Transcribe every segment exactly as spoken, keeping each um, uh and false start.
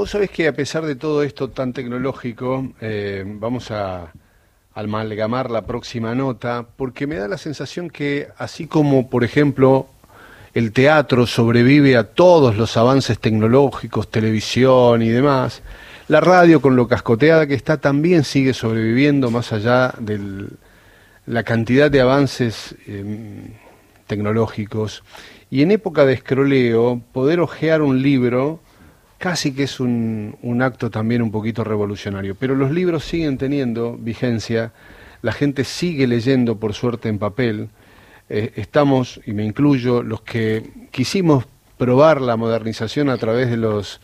Vos sabés que a pesar de todo esto tan tecnológico, eh, vamos a amalgamar la próxima nota, porque me da la sensación que, así como, por ejemplo, el teatro sobrevive a todos los avances tecnológicos, televisión y demás, la radio, con lo cascoteada que está, también sigue sobreviviendo más allá de la cantidad de avances eh, tecnológicos. Y en época de escroleo, poder hojear un libro casi que es un, un acto también un poquito revolucionario. Pero los libros siguen teniendo vigencia, la gente sigue leyendo, por suerte, en papel. Eh, estamos, y me incluyo, los que quisimos probar la modernización a través de los...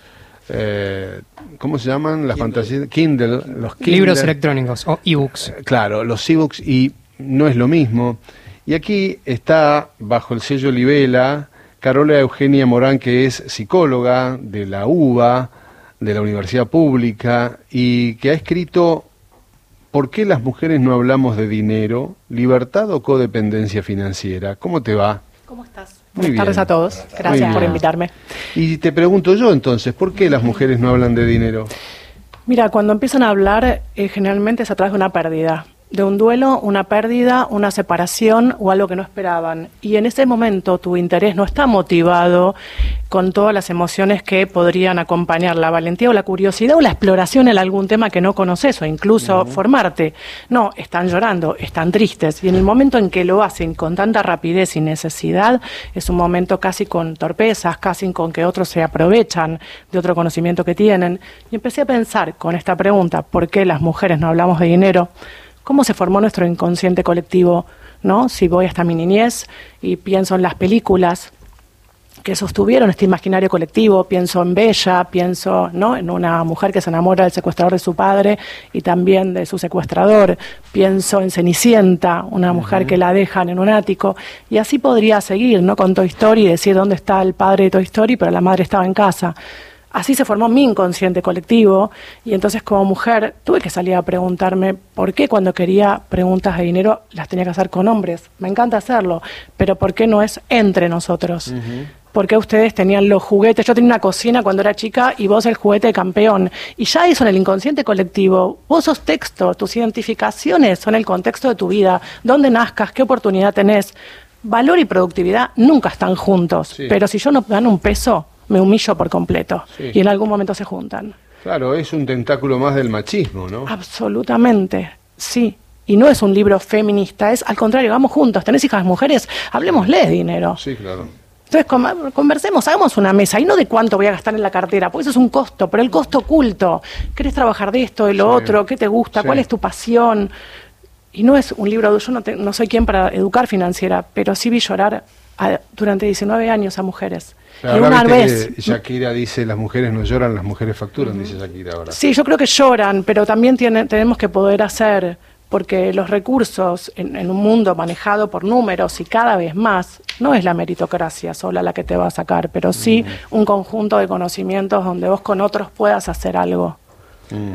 Eh, ¿cómo se llaman? Las fantasías Kindle, los Kindle, libros electrónicos o ebooks. Eh, claro, los ebooks, y no es lo mismo. Y aquí está, bajo el sello Libela, Carola Eugenia Morán, que es psicóloga de la U B A, de la Universidad Pública, y que ha escrito ¿Por qué las mujeres no hablamos de dinero? ¿Libertad o codependencia financiera? ¿Cómo te va? ¿Cómo estás? Muy Buenas bien. tardes a todos. Gracias por invitarme. Y te pregunto yo entonces, ¿por qué las mujeres no hablan de dinero? Mira, cuando empiezan a hablar, eh, generalmente es a través de una pérdida. De un duelo, una pérdida, una separación o algo que no esperaban. Y en ese momento tu interés no está motivado con todas las emociones que podrían acompañar la valentía o la curiosidad o la exploración en algún tema que no conoces o incluso uh-huh. formarte. No, están llorando, están tristes. Y en el momento en que lo hacen con tanta rapidez y necesidad, es un momento casi con torpezas, casi con que otros se aprovechan de otro conocimiento que tienen. Y empecé a pensar con esta pregunta, ¿por qué las mujeres no hablamos de dinero? ¿Cómo se formó nuestro inconsciente colectivo? ¿No? Si voy hasta mi niñez y pienso en las películas que sostuvieron este imaginario colectivo, pienso en Bella, pienso, ¿no?, en una mujer que se enamora del secuestrador de su padre y también de su secuestrador, pienso en Cenicienta, una mujer uh-huh. que la dejan en un ático, y así podría seguir, ¿no?, con Toy Story y decir dónde está el padre de Toy Story, pero la madre estaba en casa. Así se formó mi inconsciente colectivo, y entonces como mujer tuve que salir a preguntarme por qué cuando quería preguntas de dinero las tenía que hacer con hombres. Me encanta hacerlo, pero ¿por qué no es entre nosotros? Uh-huh. ¿Por qué ustedes tenían los juguetes? Yo tenía una cocina cuando era chica y vos el juguete de campeón. Y ya eso en el inconsciente colectivo. Vos sos texto, tus identificaciones son el contexto de tu vida, dónde nazcas, qué oportunidad tenés. Valor y productividad nunca están juntos, sí. Pero si yo no gano un peso, me humillo por completo, sí. Y en algún momento se juntan. Claro, es un tentáculo más del machismo, ¿no? Absolutamente, sí. Y no es un libro feminista, es al contrario, vamos juntos, tenés hijas mujeres, hablemosle de dinero. Sí, claro. Entonces conversemos, hagamos una mesa, y no de cuánto voy a gastar en la cartera, porque eso es un costo, pero el costo oculto. ¿Querés trabajar de esto, de lo sí. otro? ¿Qué te gusta? Sí. ¿Cuál es tu pasión? Y no es un libro, yo no, te, no soy quien para educar financiera, pero sí vi llorar a, durante diecinueve años a mujeres. Pero y una vez Shakira dice, las mujeres no lloran, las mujeres facturan, uh-huh. dice Shakira ahora. Sí, yo creo que lloran, pero también tiene, tenemos que poder hacer, porque los recursos en, en un mundo manejado por números y cada vez más, no es la meritocracia sola la que te va a sacar, pero sí uh-huh. un conjunto de conocimientos donde vos con otros puedas hacer algo. Mm.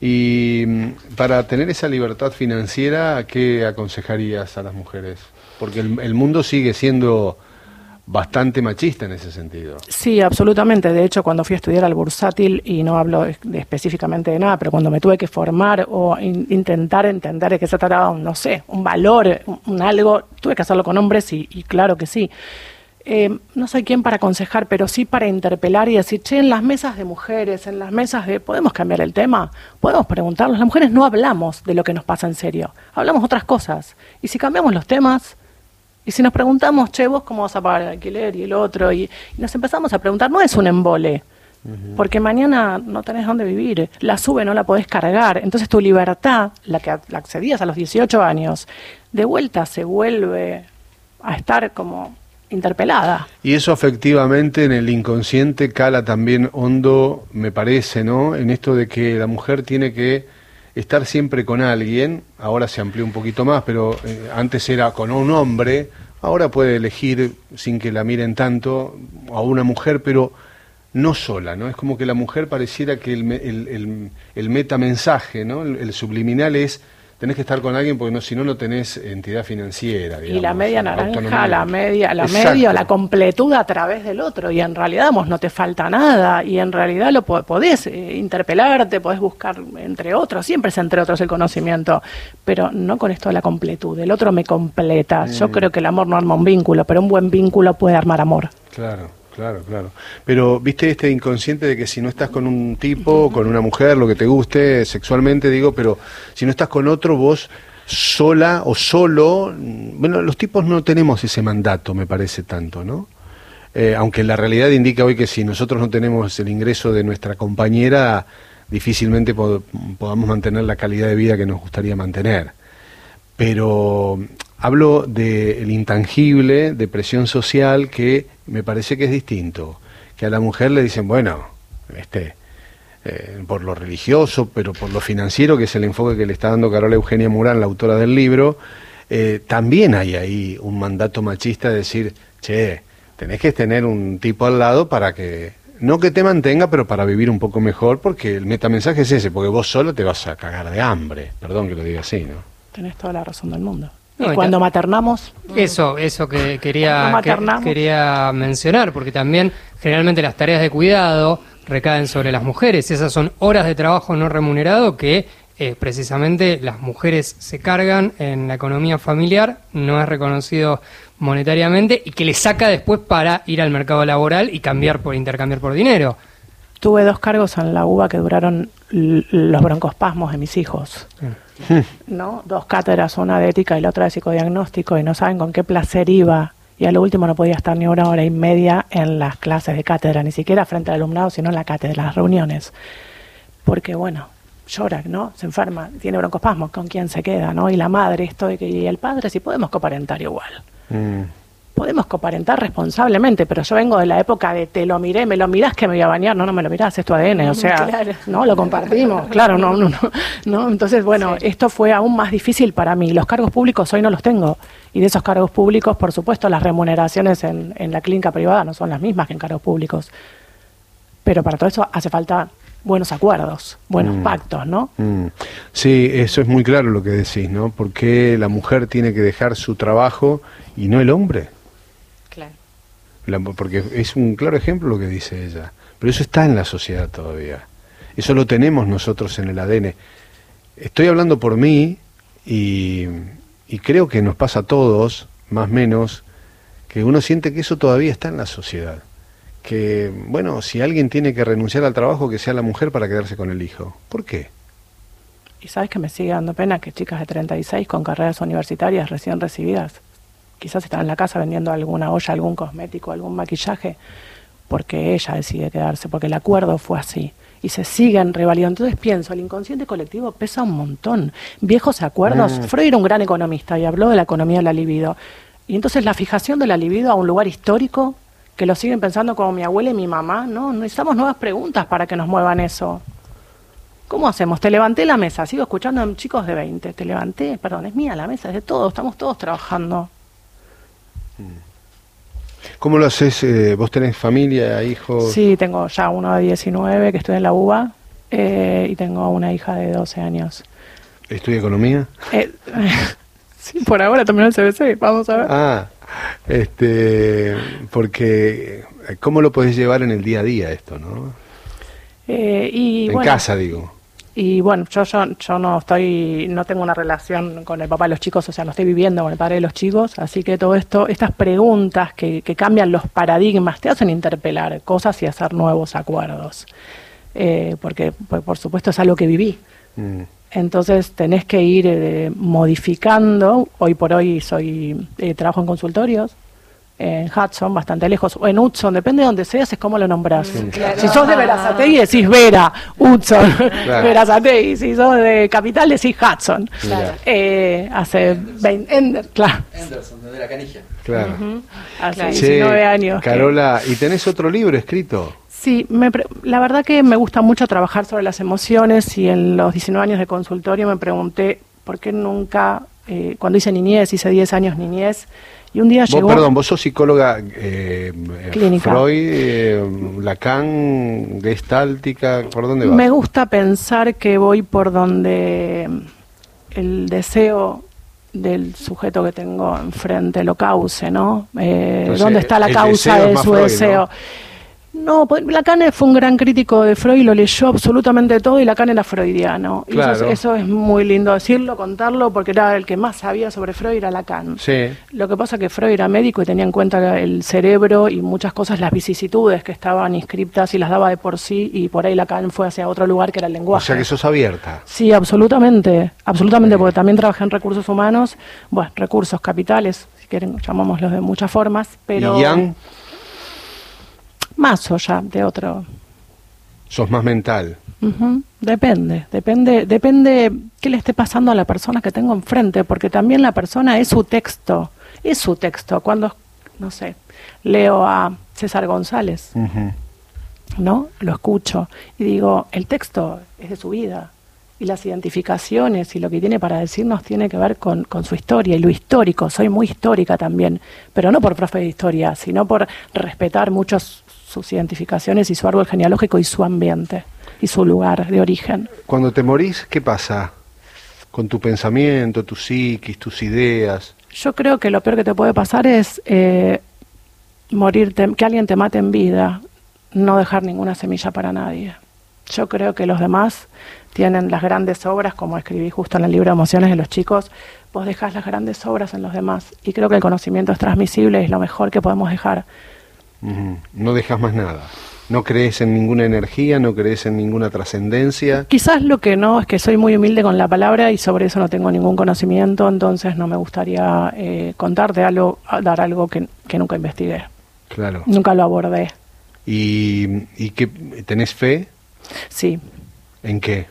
Y para tener esa libertad financiera, ¿qué aconsejarías a las mujeres? Porque el, el mundo sigue siendo bastante machista en ese sentido. Sí, absolutamente. De hecho, cuando fui a estudiar al bursátil, y no hablo de, de específicamente de nada, pero cuando me tuve que formar o in, intentar entender de qué se trataba, no sé, un valor, un, un algo, tuve que hacerlo con hombres y, y claro que sí. Eh, no soy quien para aconsejar, pero sí para interpelar y decir, che, en las mesas de mujeres, en las mesas de... ¿Podemos cambiar el tema? ¿Podemos preguntarnos? Las mujeres no hablamos de lo que nos pasa en serio, hablamos otras cosas. Y si cambiamos los temas, y si nos preguntamos, che, vos cómo vas a pagar el alquiler y el otro, y, y nos empezamos a preguntar, no es un embole, uh-huh. porque mañana no tenés dónde vivir, la sube no la podés cargar, entonces tu libertad, la que la accedías a los dieciocho años, de vuelta se vuelve a estar como... interpelada. Y eso efectivamente en el inconsciente cala también hondo, me parece, ¿no? En esto de que la mujer tiene que estar siempre con alguien, ahora se amplió un poquito más, pero eh, antes era con un hombre, ahora puede elegir sin que la miren tanto a una mujer, pero no sola, ¿no? Es como que la mujer pareciera que el, el, el, el metamensaje, ¿no? El, el subliminal es tenés que estar con alguien porque no, si no, no tenés entidad financiera. Digamos, y la media naranja, autonomía. la media, la Exacto. media, la completud a través del otro. Y en realidad, vos, no te falta nada. Y en realidad lo po- podés eh, interpelarte, podés buscar entre otros. Siempre es entre otros el conocimiento. Pero no con esto de la completud. El otro me completa. Mm. Yo creo que el amor no arma un vínculo, pero un buen vínculo puede armar amor. Claro. Claro, claro. Pero, ¿viste este inconsciente de que si no estás con un tipo, con una mujer, lo que te guste, sexualmente, digo, pero si no estás con otro, vos sola o solo, bueno, los tipos no tenemos ese mandato, me parece tanto, ¿no? Eh, aunque la realidad indica hoy que si nosotros no tenemos el ingreso de nuestra compañera, difícilmente pod- podamos mantener la calidad de vida que nos gustaría mantener. Pero hablo del intangible, de presión social, que me parece que es distinto. Que a la mujer le dicen, bueno, este, eh, por lo religioso, pero por lo financiero, que es el enfoque que le está dando Carola Eugenia Murán, la autora del libro, eh, también hay ahí un mandato machista de decir, che, tenés que tener un tipo al lado para que, no que te mantenga, pero para vivir un poco mejor, porque el metamensaje es ese, porque vos solo te vas a cagar de hambre, perdón que lo diga así, ¿no? Tenés toda la razón del mundo. No, y y cuando ta- maternamos, Eso, eso que quería, No que- maternamos. quería mencionar, porque también generalmente las tareas de cuidado recaen sobre las mujeres, y esas son horas de trabajo no remunerado que eh, precisamente las mujeres se cargan en la economía familiar, no es reconocido monetariamente y que le saca después para ir al mercado laboral y cambiar por intercambiar por dinero. tuve dos cargos en la U B A que duraron l- los broncoespasmos de mis hijos. ¿No? Dos cátedras, una de ética y la otra de psicodiagnóstico, y no saben con qué placer iba. Y a lo último no podía estar ni una hora y media en las clases de cátedra, ni siquiera frente al alumnado, sino en la cátedra, en las reuniones. Porque, bueno, llora, ¿no? Se enferma, tiene broncoespasmos, ¿con quién se queda, no? Y la madre, esto de que, y el padre, si podemos coparentar igual. Mm. Podemos coparentar responsablemente, pero yo vengo de la época de te lo miré, me lo mirás que me voy a bañar, no, no me lo mirás, es tu A D N, o sea, Claro. no, lo compartimos, claro, no, no, no, no, entonces, bueno, Sí. esto fue aún más difícil para mí, los cargos públicos hoy no los tengo, y de esos cargos públicos, por supuesto, las remuneraciones en, en la clínica privada no son las mismas que en cargos públicos, pero para todo eso hace falta buenos acuerdos, buenos Mm. pactos, ¿no? Mm. Sí, eso es muy claro lo que decís, ¿no? ¿Por qué la mujer tiene que dejar su trabajo y no el hombre? Claro. La- porque es un claro ejemplo lo que dice ella. Pero eso está en la sociedad todavía. Eso lo tenemos nosotros en el A D N. Estoy hablando por mí y, y creo que nos pasa a todos, más o menos, que uno siente que eso todavía está en la sociedad. Que, bueno, si alguien tiene que renunciar al trabajo, que sea la mujer para quedarse con el hijo. ¿Por qué? Y sabes que me sigue dando pena que chicas de treinta y seis con carreras universitarias recién recibidas, quizás están en la casa vendiendo alguna olla, algún cosmético, algún maquillaje, porque ella decide quedarse, porque el acuerdo fue así. Y se siguen revalidando. Entonces pienso, el inconsciente colectivo pesa un montón. Viejos acuerdos. Mm. Freud era un gran economista y habló de la economía de la libido. Y entonces la fijación de la libido a un lugar histórico, que lo siguen pensando como mi abuela y mi mamá, no, necesitamos nuevas preguntas para que nos muevan eso. ¿Cómo hacemos? Te levanté la mesa, sigo escuchando a chicos de veinte, te levanté, perdón, es mía la mesa, es de todos, estamos todos trabajando. ¿Cómo lo haces? Eh, ¿Vos tenés familia, hijos? Sí, tengo ya uno de diecinueve que estudia en la U B A eh, y tengo una hija de doce años. ¿Estudia economía? Eh, sí, por ahora terminó el C B C, vamos a ver. Ah, este, porque ¿cómo lo podés llevar en el día a día esto, no? Eh, y En bueno, casa, digo. Y bueno, yo, yo yo no estoy, no tengo una relación con el papá de los chicos, o sea, no estoy viviendo con el padre de los chicos, así que todo esto, estas preguntas que, que cambian los paradigmas, te hacen interpelar cosas y hacer nuevos acuerdos. Eh, porque, por, por supuesto, es algo que viví. Mm. Entonces tenés que ir eh, modificando. Hoy por hoy soy eh, trabajo en consultorios, en Hudson, bastante lejos, o en Hudson, depende de donde seas, es como lo nombrás. Mm, claro. Si sos de Verazategui decís Vera, Hudson, Claro. Verazategui, si sos de Capital decís Hudson. Claro. Eh, hace veinte, en- claro, Anderson, desde la canilla. Claro. hace Claro. Che, diecinueve años. que- Carola, ¿y tenés otro libro escrito? Sí, me pre- la verdad que me gusta mucho trabajar sobre las emociones y en los diecinueve años de consultorio me pregunté por qué nunca, eh, cuando hice niñez, hice diez años niñez, y un día Vos, llegó... perdón, vos sos psicóloga eh, eh, Clínica. Freud, eh, Lacan, gestáltica, ¿por dónde vas? Me gusta pensar que voy por donde el deseo del sujeto que tengo enfrente lo cause, ¿no? Eh, Entonces, ¿dónde está la causa de su Freud, deseo? ¿No? No, Lacan fue un gran crítico de Freud, lo leyó absolutamente todo y Lacan era freudiano. Claro. Y eso, eso es muy lindo decirlo, contarlo, porque era el que más sabía sobre Freud, era Lacan. Sí. Lo que pasa es que Freud era médico y tenía en cuenta el cerebro y muchas cosas, las vicisitudes que estaban inscriptas y las daba de por sí, y por ahí Lacan fue hacia otro lugar que era el lenguaje. O sea que sos abierta. Sí, absolutamente, absolutamente, sí. Porque también trabajé en recursos humanos, bueno, recursos capitales, si quieren, llamámoslos de muchas formas, pero... ¿Y Yang? Más o ya, de otro. ¿Sos más mental? Uh-huh. Depende, depende, depende qué le esté pasando a la persona que tengo enfrente, porque también la persona es su texto, es su texto. Cuando, no sé, leo a César González, uh-huh. ¿no? Lo escucho y digo, el texto es de su vida. Y las identificaciones y lo que tiene para decirnos tiene que ver con, con su historia y lo histórico. Soy muy histórica también, pero no por profe de historia, sino por respetar muchos sus identificaciones y su árbol genealógico y su ambiente y su lugar de origen. Cuando te morís, ¿qué pasa con tu pensamiento, tu psiquis, tus ideas? Yo creo que lo peor que te puede pasar es eh, morirte, que alguien te mate en vida, no dejar ninguna semilla para nadie. Yo creo que los demás tienen las grandes obras, como escribí justo en el libro de Emociones de los chicos, vos dejás las grandes obras en los demás. Y creo que el conocimiento es transmisible y es lo mejor que podemos dejar. Uh-huh. No dejas más nada. No crees en ninguna energía, no crees en ninguna trascendencia. Quizás lo que no es que soy muy humilde con la palabra y sobre eso no tengo ningún conocimiento, entonces no me gustaría eh, contarte algo, dar algo que, que nunca investigué. Claro. Nunca lo abordé. ¿Y, y qué, tenés fe? Sí. ¿En qué?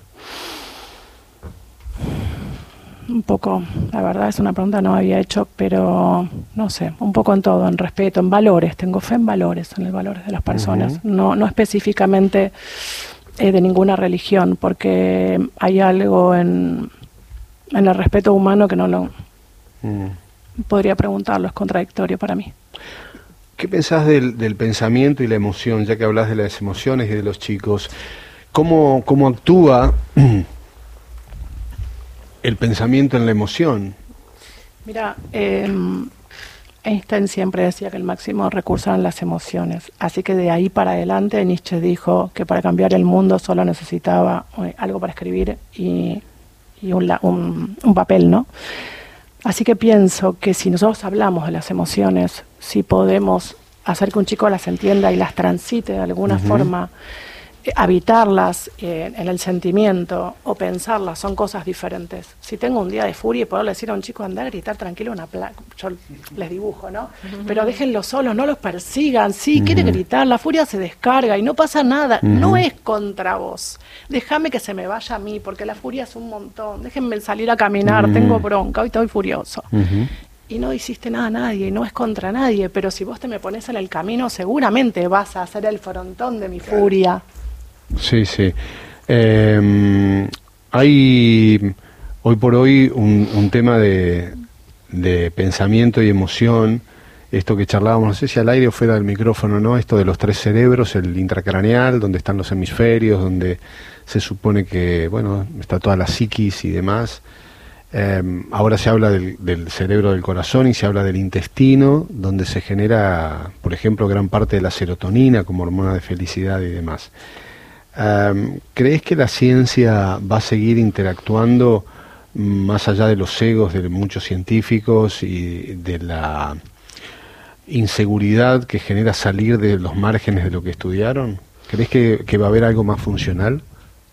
Un poco, la verdad es una pregunta que no había hecho, pero no sé, un poco en todo, en respeto, en valores, tengo fe en valores, en los valores de las personas, uh-huh. no, no específicamente eh, de ninguna religión, porque hay algo en, en el respeto humano que no lo uh-huh. podría preguntarlo, es contradictorio para mí. ¿Qué pensás del, del pensamiento y la emoción, ya que hablas de las emociones y de los chicos? ¿Cómo, cómo actúa el pensamiento en la emoción? Mira, eh, Einstein siempre decía que el máximo recurso eran las emociones. Así que de ahí para adelante Nietzsche dijo que para cambiar el mundo solo necesitaba eh, algo para escribir y, y un, un, un papel, ¿no? Así que pienso que si nosotros hablamos de las emociones, si podemos hacer que un chico las entienda y las transite de alguna uh-huh. forma, eh, habitarlas eh, en el sentimiento o pensarlas son cosas diferentes. Si tengo un día de furia y puedo decir a un chico andar a gritar tranquilo una placa, yo les dibujo, ¿no? Uh-huh. Pero déjenlos solos, no los persigan. Sí, uh-huh. quiere gritar, la furia se descarga y no pasa nada. Uh-huh. No es contra vos. Déjame que se me vaya a mí, porque la furia es un montón. Déjenme salir a caminar, uh-huh. tengo bronca, hoy estoy furioso. Uh-huh. Y no hiciste nada a nadie, no es contra nadie, pero si vos te me pones en el camino, seguramente vas a hacer el frontón de mi furia. Sí, sí. Eh, hay hoy por hoy un, un tema de, de pensamiento y emoción, esto que charlábamos, no sé si al aire o fuera del micrófono, ¿no? Esto de los tres cerebros, el intracraneal, donde están los hemisferios, donde se supone que, bueno, está toda la psiquis y demás. Eh, ahora se habla del, del cerebro del corazón y se habla del intestino, donde se genera, por ejemplo, gran parte de la serotonina como hormona de felicidad y demás. Eh, ¿Crees que la ciencia va a seguir interactuando más allá de los egos de muchos científicos y de la inseguridad que genera salir de los márgenes de lo que estudiaron? ¿Crees que, que va a haber algo más funcional?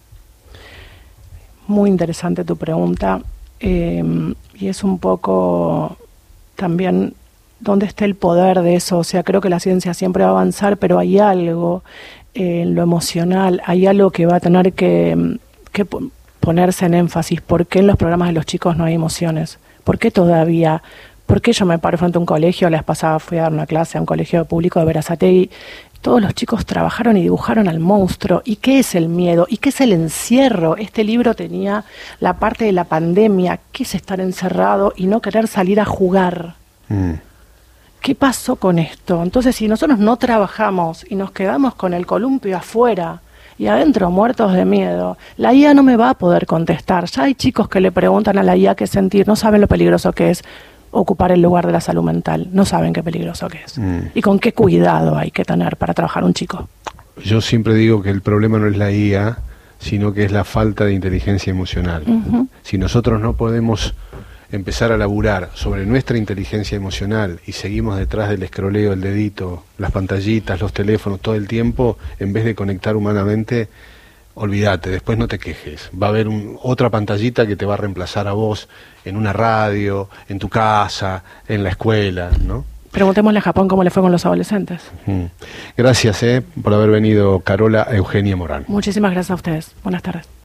Muy interesante tu pregunta. Eh, y es un poco también dónde está el poder de eso. O sea, creo que la ciencia siempre va a avanzar, pero hay algo eh, en lo emocional, hay algo que va a tener que, que ponerse en énfasis. ¿Por qué en los programas de los chicos no hay emociones? ¿Por qué todavía? ¿Por qué yo me paro frente a un colegio? La vez pasada fui a dar una clase a un colegio público de Berazategui. Todos los chicos trabajaron y dibujaron al monstruo. ¿Y qué es el miedo? ¿Y qué es el encierro? Este libro tenía la parte de la pandemia. ¿Qué es estar encerrado y no querer salir a jugar? Mm. ¿Qué pasó con esto? Entonces, si nosotros no trabajamos y nos quedamos con el columpio afuera y adentro muertos de miedo. La I A no me va a poder contestar. Ya hay chicos que le preguntan a la I A qué sentir, no saben lo peligroso que es ocupar el lugar de la salud mental, no saben qué peligroso que es. Mm. Y con qué cuidado hay que tener para trabajar un chico. Yo siempre digo que el problema no es la I A, sino que es la falta de inteligencia emocional. Uh-huh. Si nosotros no podemos empezar a laburar sobre nuestra inteligencia emocional y seguimos detrás del escroleo, el dedito, las pantallitas, los teléfonos todo el tiempo, en vez de conectar humanamente, olvídate, después no te quejes. Va a haber un, otra pantallita que te va a reemplazar a vos en una radio, en tu casa, en la escuela, ¿no? Preguntémosle a Japón cómo le fue con los adolescentes. Mm. Gracias eh, por haber venido, Carola Eugenia Morán. Muchísimas gracias a ustedes. Buenas tardes.